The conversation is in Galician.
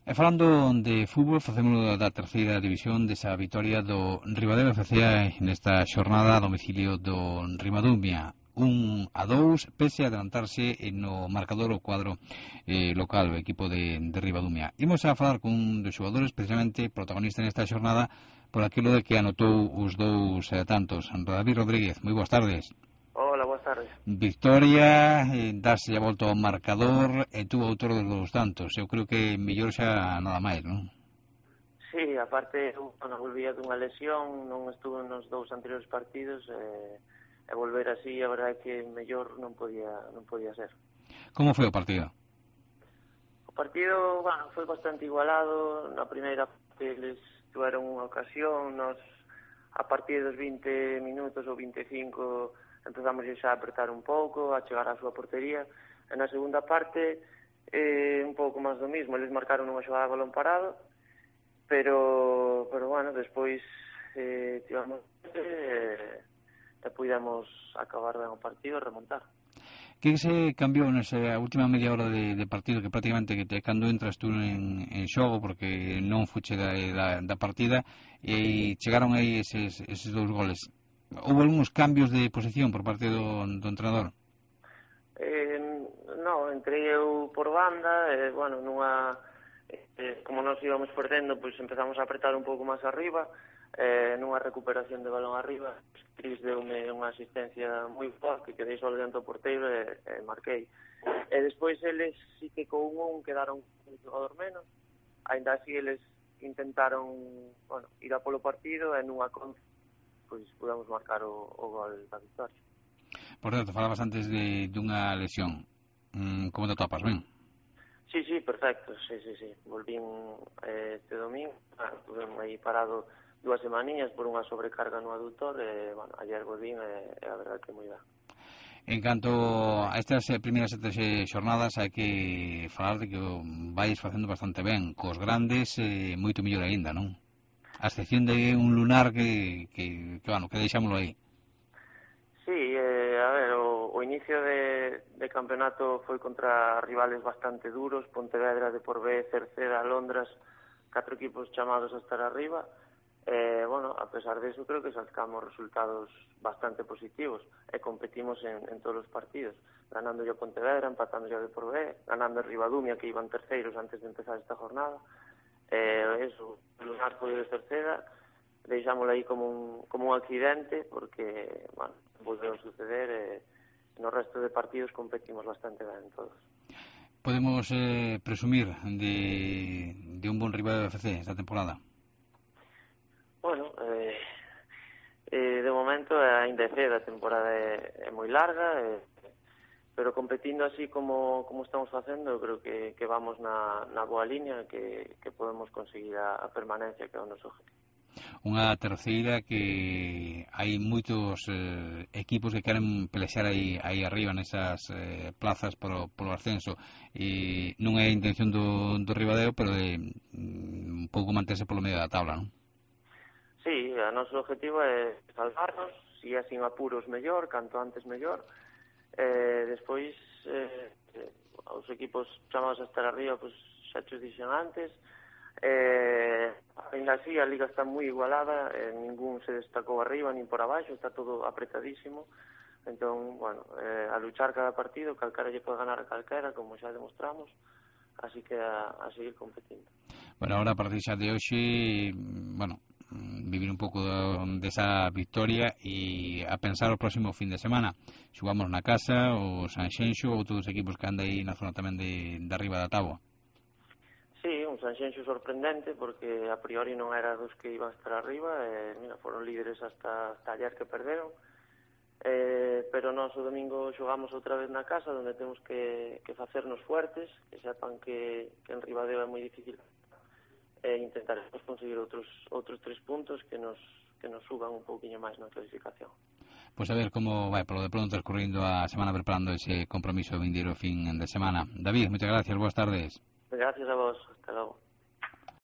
E falando de fútbol, facemos da terceira división desa vitoria do Ribadeo FC nesta xornada a domicilio do Ribadumia. 1-2, pese a adelantarse no marcador o cuadro local, o equipo de Ribadumia. Imos a falar con un dos xogadores precisamente protagonista nesta xornada por aquilo de que anotou os dous tantos. David Rodríguez, moi boas tardes. Hola, boas tardes. Victoria, darse a volta ao marcador e tú autor dos dous tantos. Eu creo que mellor xa nada máis, non? Sí, aparte, volvía dunha lesión, non estuve nos dous anteriores partidos e volver así, a verdade é que mellor non podía ser. Como foi o partido? O partido, bueno, foi bastante igualado. Na primeira parte eles tiveron unha ocasión, nos a partir dos 20 minutos ou 25 empezamos xa a apertar un pouco, a chegar á súa portería, e na segunda parte un pouco máis do mismo. Eles marcaron unha xogada de balón parado, pero bueno, despois tivemos e puidemos acabar ben o partido e remontar. Que se cambiou nesa última media hora de partido, que prácticamente cando entras tú en xogo, porque non fuche da partida, e chegaron aí eses dous goles? Houve algúns cambios de posición por parte do entrenador? Non, entrei eu por banda, bueno, como nos íbamos perdendo, pois empezamos a apretar un pouco máis arriba, nunha recuperación de balón arriba. Cris deume unha asistencia moi boa, que quedei só dentro do porteiro e marquei. E despois eles sí que con un quedaron un xogador menos, ainda así eles intentaron, bueno, ir a polo partido e nunha contra pois podemos marcar o gol da victoria. Por certo, falabas antes dunha lesión. Como te topas, ben? Sí, perfecto, sí. Volvín este domingo, estuve aí parado 2 semaninhas por unha sobrecarga no aductor e, bueno, ayer volvín e a verdade que moi ben. En canto a estas primeiras 7 xornadas, hai que falar de que vais facendo bastante ben. Cos grandes, moito mellor aínda, non? A excepción de un lunar que deixámoslo aí. Sí, a ver, o inicio de campeonato foi contra rivales bastante duros, Pontevedra, de por B, Cerceda, Londras, 4 equipos chamados a estar arriba. Bueno, a pesar de eso, creo que sacamos resultados bastante positivos e competimos en todos os partidos, ganando yo Pontevedra, empatando yo de por B, ganando a Ribadumia, que iban terceiros antes de empezar esta jornada. Eso, o lunar foi de Cerceda, deixámoslo aí como un accidente, porque, bueno, volveu a suceder e no resto de partidos competimos bastante ben todos. Podemos presumir de un bon Ribadeo FC esta temporada? Bueno, de momento ainda é cedo, a temporada é moi larga, pero competindo así como estamos facendo, eu creo que vamos na boa línea, que podemos conseguir a permanencia, que é o noso objetivo. Unha terceira que hai moitos equipos que queren pelexar aí arriba nesas plazas polo ascenso, e non é a intención do Ribadeo, pero de un pouco manterse polo medio da tabla, non? Sí, o noso objetivo é salvarnos, se é sin apuros mellor, canto antes mellor. Despois os equipos chamados a estar arriba, pois xa te dixen antes. Ainda así a liga está moi igualada, ningún se destacou arriba nin por abaixo, está todo apretadísimo. Entón, bueno, a luchar cada partido, calquera lle pode ganar a calquera, como xa demostramos, así que a seguir competindo. Bueno, ahora a partir xa de hoxe, bueno, vivir un pouco desa victoria e a pensar o próximo fin de semana. Xugamos na casa, o Sanxenxo, outros equipos que anda aí na zona tamén de arriba da táboa. Sí, un Sanxenxo sorprendente, porque a priori non era dos que iban a estar arriba, mira, foron líderes hasta ayer que perderon, pero nós o domingo xogamos outra vez na casa, onde temos que facernos fuertes, que sepan que en Ribadeo é moi difícil, e intentaremos conseguir outros 3 puntos que nos suban un pouquiño máis na clasificación. Pois a ver como vai polo de pronto transcorrindo a semana, preparando ese compromiso vindeiro fin de semana. David, moitas gracias, boas tardes. Gracias a vos, hasta logo.